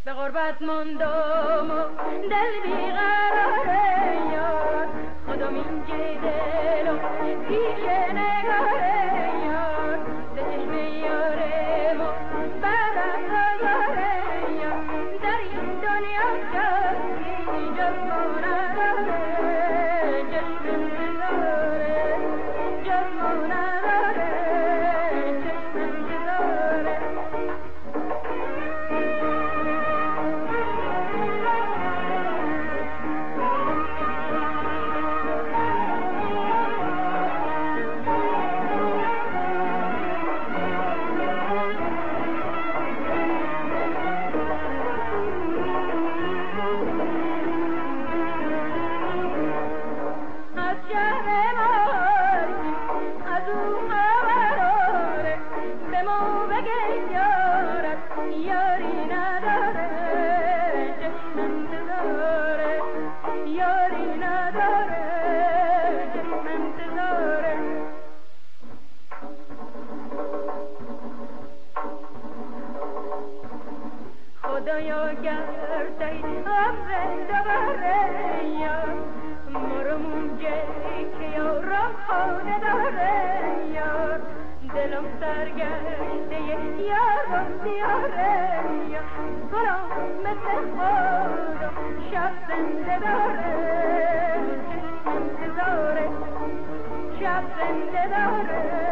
به غربت ماندم و دل بیقراره یار خودم اینجا دلم پیش نگاره یار به چشم یارم و برم نگاره یار در این دنیا کسی جز ما نداره چشم نداره جز ما نداره چشم نداره خدایا گردی آفرین داره یا مرمون که یارم خانه داره یار دلم سرگشته یارم دیاره یا گلم مثل خودم شب زنده داره چشم انتظاره شب زنده داره